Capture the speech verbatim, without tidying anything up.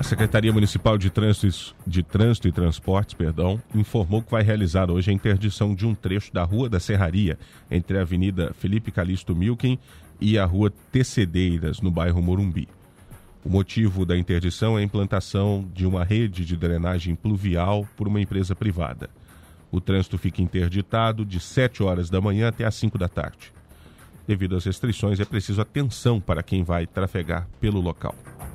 Secretaria Municipal de Trânsito, de Trânsito e Transportes, perdão, informou que vai realizar hoje a interdição de um trecho da Rua da Serraria, entre a Avenida Felipe Calixto Milken e a Rua Tecedeiras, no bairro Morumbi. O motivo da interdição é a implantação de uma rede de drenagem pluvial por uma empresa privada. O trânsito fica interditado de sete horas da manhã até às cinco da tarde. Devido às restrições, é preciso atenção para quem vai trafegar pelo local.